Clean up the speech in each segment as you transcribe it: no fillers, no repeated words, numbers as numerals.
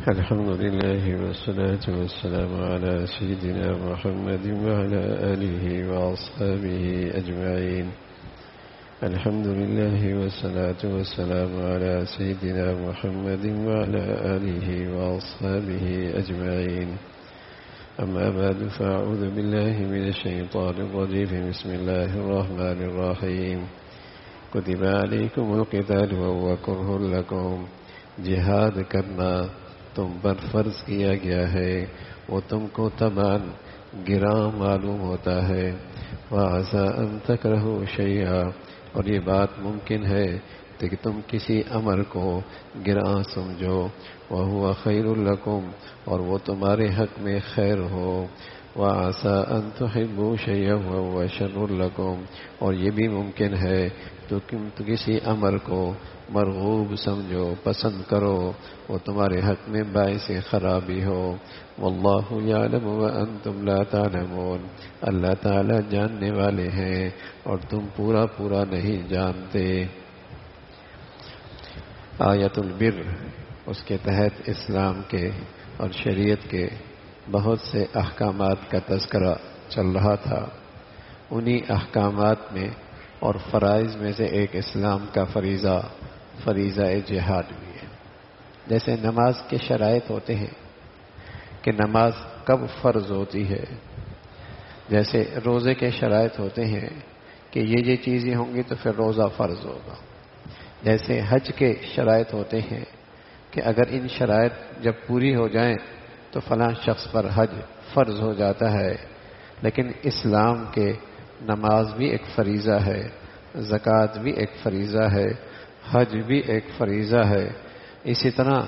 الحمد لله والصلاة والسلام على سيدنا محمد وعلى آله وأصحابه أجمعين. الحمد لله والصلاة والسلام على سيدنا محمد وعلى آله وأصحابه أجمعين. أما بعد فأعوذ بالله من الشيطان الرجيم. بسم الله الرحمن الرحيم. كتب عليكم القتال وهو كره لكم. جہاد کرنا تم پر فرض کیا گیا ہے، وہ تم کو طبعاً گراں معلوم ہوتا ہے. وَعَسَىٰ أَن تَكْرَهُوا شَيْئًا، اور یہ بات ممکن ہے کہ تم کسی امر کو گراں سمجھو. وَهُوَ خَيْرٌ لَكُمْ، اور وہ تمہارے حق میں خیر ہو. وَعَسَىٰ أَن تُحِبُّوا شَيْئًا وَهُوَ شَرٌّ لَكُمْ، اور یہ بھی ممکن ہے تو کسی امر کو مرغوب سمجھو، پسند کرو، وہ تمہارے حق میں باعث خرابی ہو. واللہ یعلم وانتم لا تعلمون، اللہ تعالی جاننے والے ہیں اور تم پورا نہیں جانتے. آیت البر، اس کے تحت اسلام کے اور شریعت کے بہت سے احکامات کا تذکرہ چل رہا تھا. انہی احکامات میں اور فرائض میں سے ایک اسلام کا فریضہ جہاد بھی ہے. جیسے نماز کے شرائط ہوتے ہیں کہ نماز کب فرض ہوتی ہے، جیسے روزے کے شرائط ہوتے ہیں کہ یہ چیزیں ہوں گی تو پھر روزہ فرض ہوگا. جیسے حج کے شرائط ہوتے ہیں کہ اگر ان شرائط جب پوری ہو جائیں تو فلاں شخص پر حج فرض ہو جاتا ہے. لیکن اسلام کے نماز بھی ایک فریضہ ہے، زکوٰۃ بھی ایک فریضہ ہے، حج بھی ایک فریضہ ہے. اسی طرح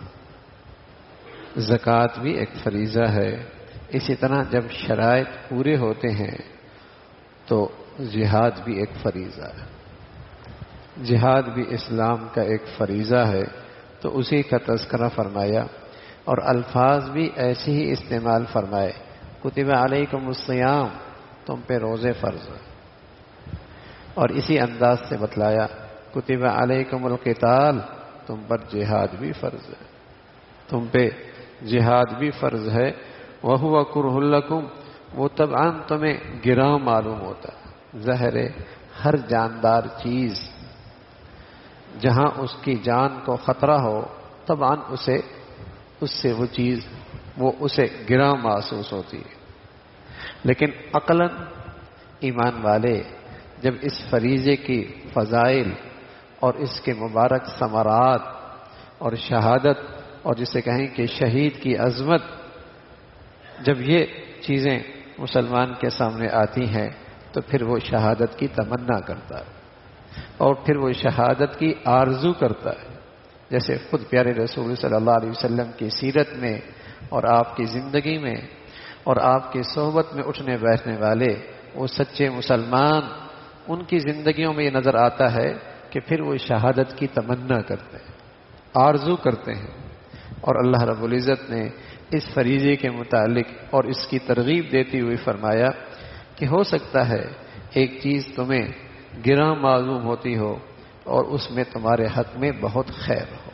زکوٰۃ بھی ایک فریضہ ہے. اسی طرح جب شرائط پورے ہوتے ہیں تو جہاد بھی ایک فریضہ ہے. جہاد بھی اسلام کا ایک فریضہ ہے، تو اسی کا تذکرہ فرمایا اور الفاظ بھی ایسے ہی استعمال فرمائے. کتب علیکم الصیام، تم پہ روزے فرض ہے. اور اسی انداز سے بتلایا کتب علیکم القتال، تم پر جہاد بھی فرض ہے، تم پہ جہاد بھی فرض ہے. وَهُوَ كُرْهٌ لَكُمْ، وہ طبعاً تمہیں گراں معلوم ہوتا ہے. ظاہر ہے ہر جاندار چیز جہاں اس کی جان کو خطرہ ہو طبعاً اسے وہ چیز اسے گراں محسوس ہوتی ہے. لیکن عقلاً ایمان والے جب اس فریضے کی فضائل اور اس کے مبارک ثمرات اور شہادت اور جسے کہیں کہ شہید کی عظمت، جب یہ چیزیں مسلمان کے سامنے آتی ہیں تو پھر وہ شہادت کی تمنا کرتا ہے اور پھر وہ شہادت کی آرزو کرتا ہے. جیسے خود پیارے رسول صلی اللہ علیہ وسلم کی سیرت میں اور آپ کی زندگی میں اور آپ کی صحبت میں اٹھنے بیٹھنے والے وہ سچے مسلمان، ان کی زندگیوں میں یہ نظر آتا ہے کہ پھر وہ شہادت کی تمنا کرتے ہیں، آرزو کرتے ہیں. اور اللہ رب العزت نے اس فریضے کے متعلق اور اس کی ترغیب دیتی ہوئی فرمایا کہ ہو سکتا ہے ایک چیز تمہیں گراں معلوم ہوتی ہو اور اس میں تمہارے حق میں بہت خیر ہو،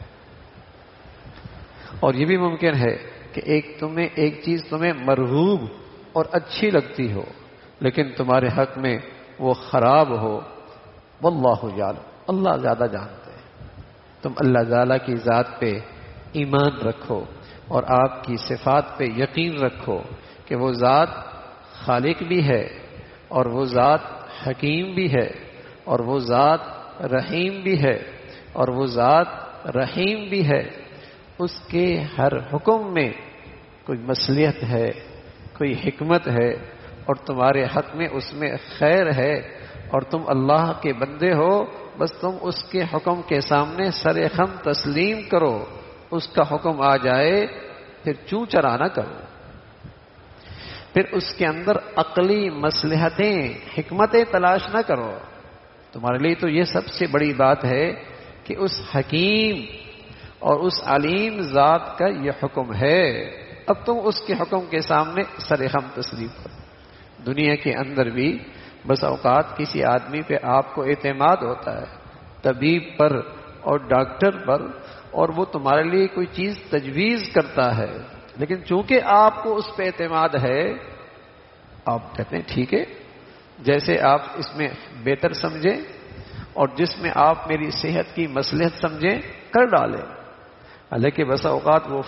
اور یہ بھی ممکن ہے کہ ایک چیز تمہیں مرغوب اور اچھی لگتی ہو لیکن تمہارے حق میں وہ خراب ہو. واللہ یعلم، اللہ زیادہ جانتے ہیں. تم اللہ تعالیٰ کی ذات پہ ایمان رکھو اور آپ کی صفات پہ یقین رکھو کہ وہ ذات خالق بھی ہے اور وہ ذات حکیم بھی ہے اور وہ ذات رحیم بھی ہے اور وہ ذات رحیم بھی ہے. اس کے ہر حکم میں کوئی مصلحت ہے، کوئی حکمت ہے اور تمہارے حق میں اس میں خیر ہے. اور تم اللہ کے بندے ہو، بس تم اس کے حکم کے سامنے سر خم تسلیم کرو. اس کا حکم آ جائے پھر چوں چرا نہ کرو، پھر اس کے اندر عقلی مصلحتیں حکمتیں تلاش نہ کرو. تمہارے لیے تو یہ سب سے بڑی بات ہے کہ اس حکیم اور اس علیم ذات کا یہ حکم ہے. اب تم اس کے حکم کے سامنے سر خم تسلیم کرو. دنیا کے اندر بھی بس اوقات کسی آدمی پہ آپ کو اعتماد ہوتا ہے، طبیب پر اور ڈاکٹر پر، اور وہ تمہارے لیے کوئی چیز تجویز کرتا ہے، لیکن چونکہ آپ کو اس پہ اعتماد ہے، آپ کہتے ہیں ٹھیک ہے، جیسے آپ اس میں بہتر سمجھیں اور جس میں آپ میری صحت کی مصلحت سمجھیں کر ڈالیں۔ حالانکہ بسا اوقات وہ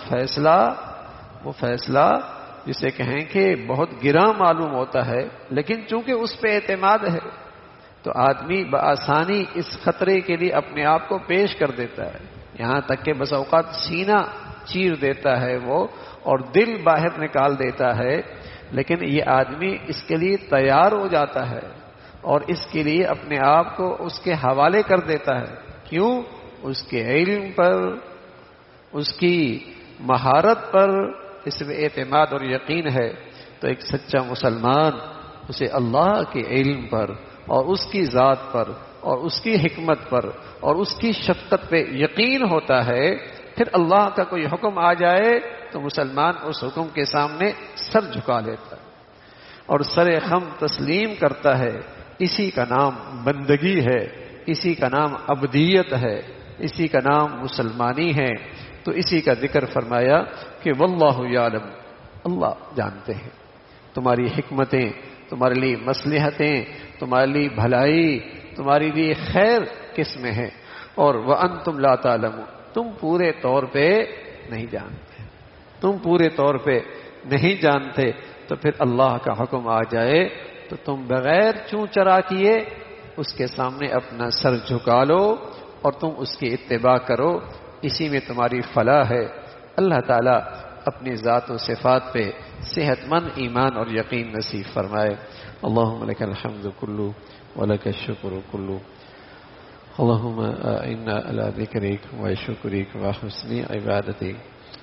فیصلہ جسے کہیں کہ بہت گراں معلوم ہوتا ہے، لیکن چونکہ اس پہ اعتماد ہے تو آدمی بآسانی اس خطرے کے لیے اپنے آپ کو پیش کر دیتا ہے، یہاں تک کہ بسا اوقات سینہ چیر دیتا ہے وہ اور دل باہر نکال دیتا ہے، لیکن یہ آدمی اس کے لیے تیار ہو جاتا ہے اور اس کے لیے اپنے آپ کو اس کے حوالے کر دیتا ہے۔ کیوں؟ اس کے علم پر، اس کی مہارت پر اس میں اعتماد اور یقین ہے۔ تو ایک سچا مسلمان اسے اللہ کے علم پر اور اس کی ذات پر اور اس کی حکمت پر اور اس کی شفقت پہ یقین ہوتا ہے، پھر اللہ کا کوئی حکم آ جائے تو مسلمان اس حکم کے سامنے سر جھکا لیتا ہے اور سر خم تسلیم کرتا ہے۔ اسی کا نام بندگی ہے، اسی کا نام عبدیت ہے، اسی کا نام مسلمانی ہے۔ تو اسی کا ذکر فرمایا کہ واللہ یعلم، اللہ جانتے ہیں تمہاری حکمتیں، تمہارے لیے مصلحتیں، تمہارے لیے بھلائی، تمہارے لیے خیر کس میں ہے، اور وانتم لا تعلمون، تم پورے طور پہ نہیں جانتے، تم پورے طور پہ نہیں جانتے۔ تو پھر اللہ کا حکم آ جائے تو تم بغیر چوں چرا کیے اس کے سامنے اپنا سر جھکا لو اور تم اس کی اتباع کرو، اسی میں تمہاری فلاح ہے۔ اللہ تعالیٰ اپنی ذات و صفات پہ صحت مند ایمان اور یقین نصیب فرمائے۔ اللہم لک الحمد کلو ولک الشکر کلو، اللہم اعنا علی ذکرک و شکرک و حسن عبادتک،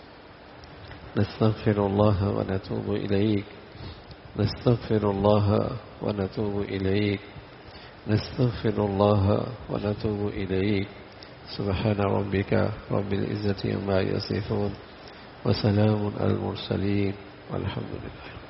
نستغفر اللہ و نتوب الیک، نستغفر اللہ و نتوب الیک، نستغفر اللہ و نتوب الیک۔ سبحان ربک رب العزة عما یصفون وسلام علی المرسلین والحمد للہ۔